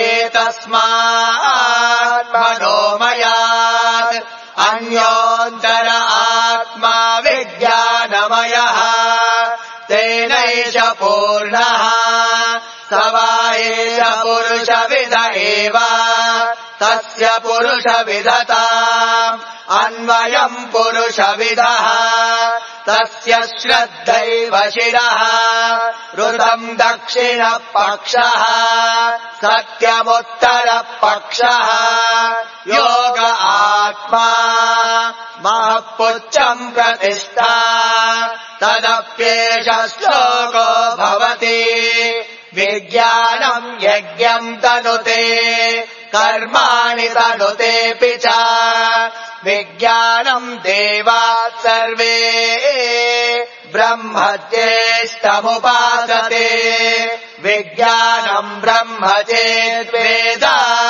[SPEAKER 1] एतस्मात् मनोमयात् अन्योऽन्तर आत्मा विज्ञानमयः तेनैष पूर्णः स वा एष पुरुषविद एव तस्य पुरुषविदताम् अन्वयम् पुरुषविदः तस्य श्रद्धैव शिरः ऋतम् दक्षिणः पक्षः सत्यमुत्तरः पक्षः योग आत्मा महःपुच्छम् प्रतिष्ठा तदप्येष श्लोको भवति विज्ञानम् यज्ञम् तनुते कर्माणि तनुतेऽपि च विज्ञानम् देवाः सर्वे ब्रह्म ज्येष्ठमुपासते विज्ञानम् ब्रह्म चेद्वेद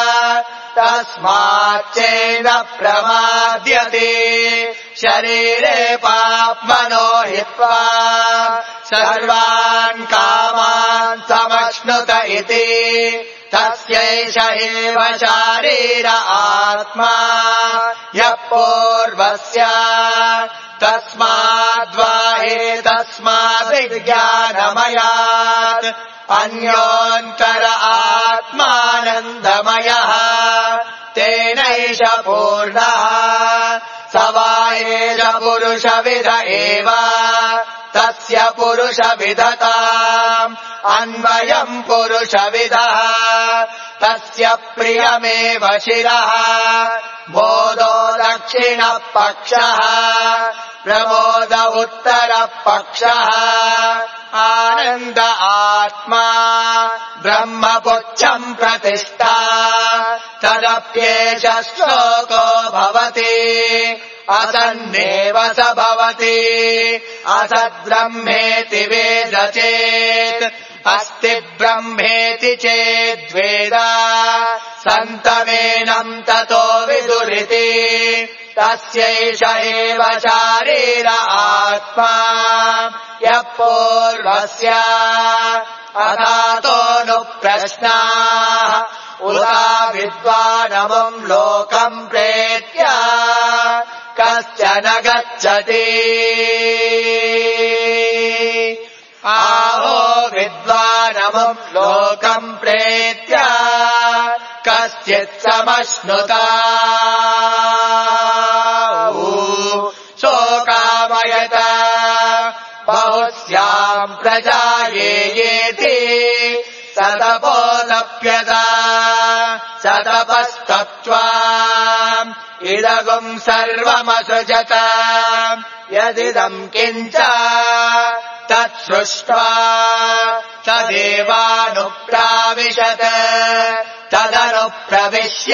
[SPEAKER 1] तस्माच्चेन प्रमाद्यते शरीरे पाप्मनो हित्वा सर्वान् कामान् समश्नुत इति तस्यैष एव शारीर आत्मा यः पूर्वस्य तस्माद्वा एतस्माद् विज्ञानमयात् अन्योऽन्तर आत्मानन्दमयः तेनैष पूर्णः स वा एष पुरुषविद एव तस्य पुरुषविदताम् अन्वयम् पुरुषविदः तस्य प्रियमेव शिरः बोधो दक्षिणः पक्षः प्रमोद उत्तरः पक्षः आनन्द आत्मा ब्रह्मपुच्छम् प्रतिष्ठा तदप्येष श्लोको भवति असन्नेव स भवति असद्ब्रह्मेति वेद चेत् अस्ति ब्रह्मेति चेद्वेद सन्तमेनम् ततो विदुरिति तस्यैष एव शारीर आत्मा यः पूर्वस्य अथातोऽनुप्रश्नाः उदा विद्वानमुम् लोकम् प्रेत्य कश्चन गच्छति आहो विद्वानमुम् लोकम् प्रेत्य कश्चित् समश्नुता शोकामयत बहुस्याम् प्रजायेति सतपोदप्यता सतपस्तत्त्वा इदगुम् सर्वमसृजत यदिदम् किञ्च तत्सृष्ट्वा तदेवानुप्राविशत् तदनुप्रविश्य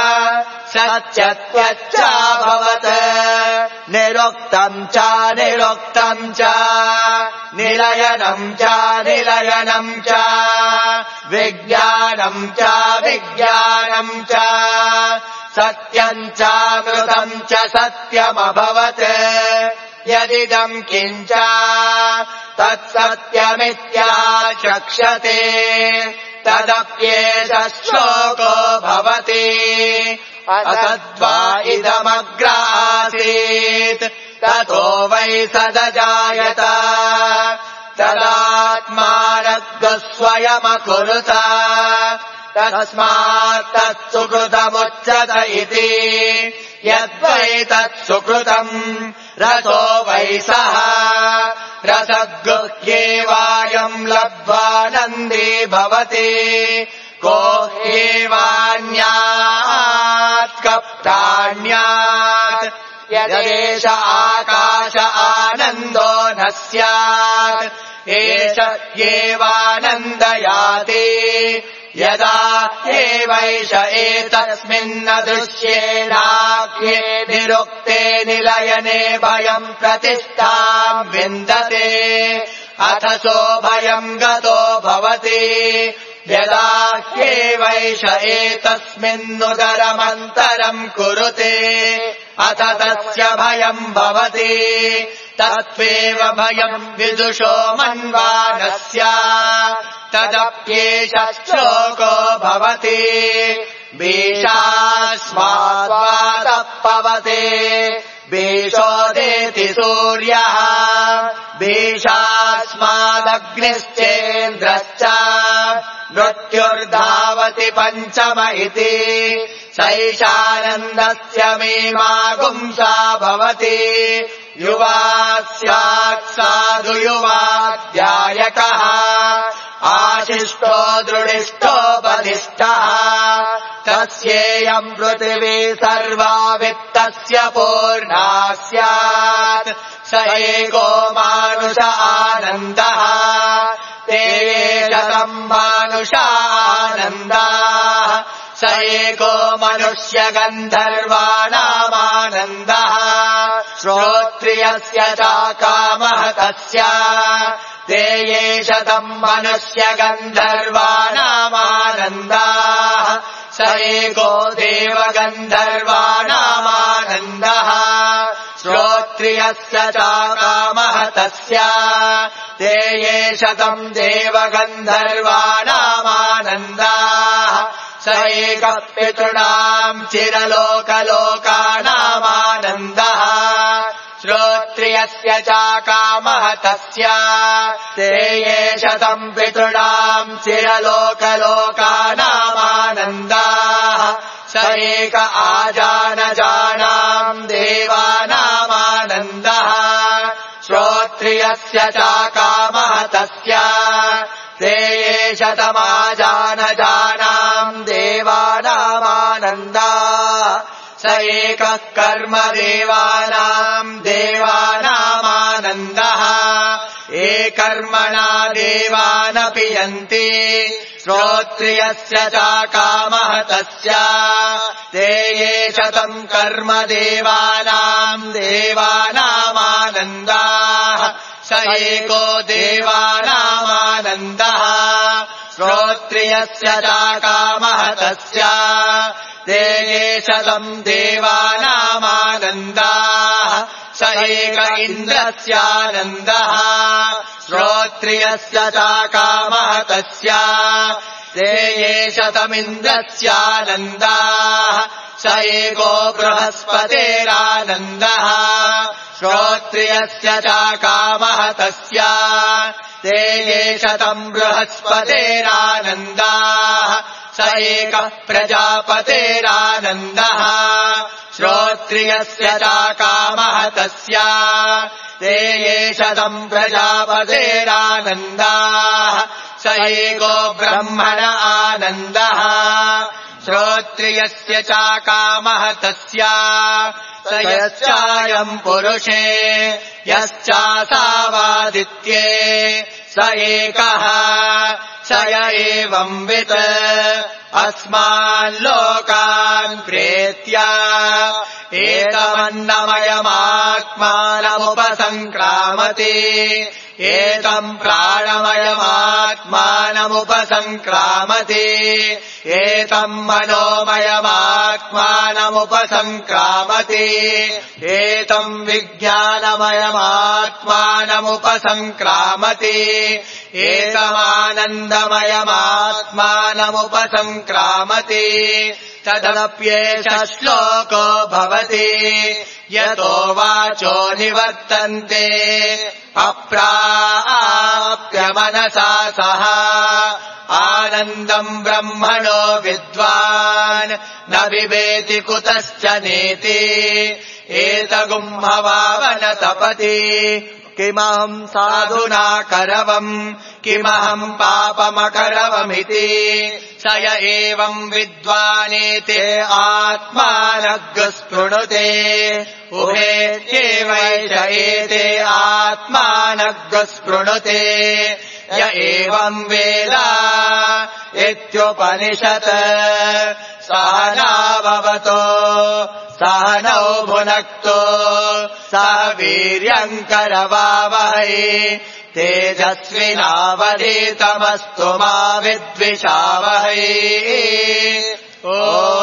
[SPEAKER 1] सत्यत्वच्चाभवत् निरुक्तम् च निरुक्तम् च निलयनम् च निलयनम् च विज्ञानम् च विज्ञानम् च सत्यम् च मृतम् च सत्यमभवत् यदिदम् किञ्च तत्सत्यमित्याचक्षते तदप्येष श्लोको भवति असद्वा इदमग्रासीत् ततो वै सदजायत तदात्मानद्वस्वयमकुरुत तस्मात् तत्सुकृतमुच्यत इति यद्वै तत्सुकृतम् रसो वै सः रसगुह्येवायम् लब्ध्वानन्द आनन्दी भवति को ह्येवान्यात् कप्राण्यात् यदेष आकाश आनन्दो न स्यात् एष ह्येवानन्दयाति यदा एवैष एतस्मिन्न दृश्येनाख्ये निरुक्ते निलयने भयम् प्रतिष्ठाम् विन्दते अथ सो भयम् गतो भवति यदा ह्येवैष एतस्मिन्नुदरमन्तरम् कुरुते अथ तस्य भयम् भवति तत्त्वेव भयम् विदुषो मन्वानस्य तदप्येष श्लोको भवति बीषास्माद्वातः पवते बीषोदेति सूर्यः बीषास्मादग्निश्चेन्द्रश्च मृत्युर्धावति पञ्चम इति सैषानन्दस्य मीमागुंसा भवति युवा स्यात् साधु युवाध्यायकः आशिष्टो दृढिष्टो बलिष्ठः तस्येयम् पृथिवी सर्वा वित्तस्य पूर्णा स्यात् स एको मानुष आनन्दः ते शतम् मानुषा आनन्दाः स एको मनुष्य गन्धर्वाणामानन्दः श्रोत्रियस्य चाकामः तस्य ते ये शतम् मनुष्य गन्धर्वाणामानन्दाः स एको देवगन्धर्वाणामानन्दः श्रोत्रियस्य चाकामः तस्य ते ये शतम् देवगन्धर्वाणामानन्दाः स एकः पितॄणाम् चिरलोकलोकानामानन्दः श्रोत्रियस्य चाकामः तस्य ते ये शतम् पितॄणाम् चिरलोकलोकानामानन्दाः स एक आजानजानाम् देवानामानन्दः श्रोत्रियस्य चाकामः तस्य ते ये शतमाजानजानाम् देवानामानन्दाः स एकः कर्म देवानाम् देवानामानन्दः ये कर्मणा देवानपि यन्ति श्रोत्रियस्य चाकामः तस्य ते ये शतम् कर्म देवानाम् देवानामानन्दाः स एको देवानामानन्दः श्रोत्रियस्य चाकामः तस्य ते ये शतम् देवानामानन्दाः स एक इन्द्रस्यानन्दः श्रोत्रियस्य चाकामः तस्य ते ये शतमिन्द्रस्यानन्दाः स एको बृहस्पतेरानन्दः श्रोत्रियस्य चाकामः तस्य ते ये शतम् बृहस्पतेरानन्दाः स एकः प्रजापतेरानन्दः श्रोत्रियस्य चाकामः तस्य ते ये शतम् प्रजापतेरानन्दाः स एको ब्रह्मण आनन्दः श्रोत्रियस्य चाकामः तस्य स यश्चायम् पुरुषे यश्चासावादित्ये स एकः स य एवंवित् अस्माल्लोकान् प्रेत्य एतमन्नमयमात्मानमुपसङ्क्रामति एतम् प्राणमयमात्मानमुपसङ्क्रामति एतम् मनोमयमात्मानमुपसङ्क्रामति एतम् विज्ञानमयमात्मानमुपसङ्क्रामति एतमानन्दमयमात्मानमुपसङ्क्रामति तदप्येष श्लोको भवति यतो वाचो निवर्तन्ते अप्राप्य मनसा सह आनन्दम् ब्रह्मणो विद्वान् न बिभेति कुतश्च नेति एतगुम्हवावन तपति किमहं साधुना करवम् किमहं पापमकरवमिति स य एवम् विद्वानेते आत्मानग्स्पृणुते उभेत्येवैष एते आत्मानग्स्पृणुते य एवम् वेद इत्युपनिषत् सहनाववतो सहनौ भुनक्तो सह वीर्यम् करवावहै तेजस्विनावधीतमस्तु मा विद्विषावहै ॐ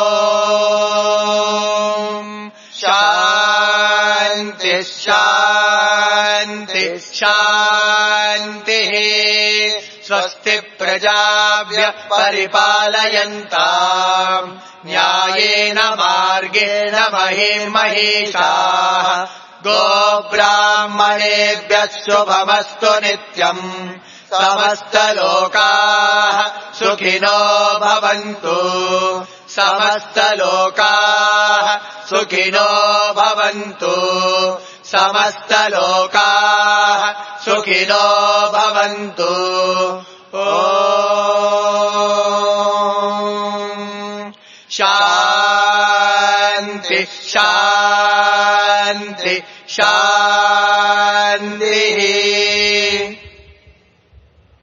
[SPEAKER 1] शान्ति शान्ति शान्तिः स्वस्ति प्रजाभ्यः परिपालयन्ताम् न्यायेन मार्गेण महिषाः गोब्राह्मणेभ्यः शुभमस्तु नित्यम् समस्तलोकाः सुखिनो भवन्तु समस्तलोकाः सुखिनो भवन्तु समस्तलोकाः सुखिनो भवन्तु ॐ शान्ति शान्ति शान्तिः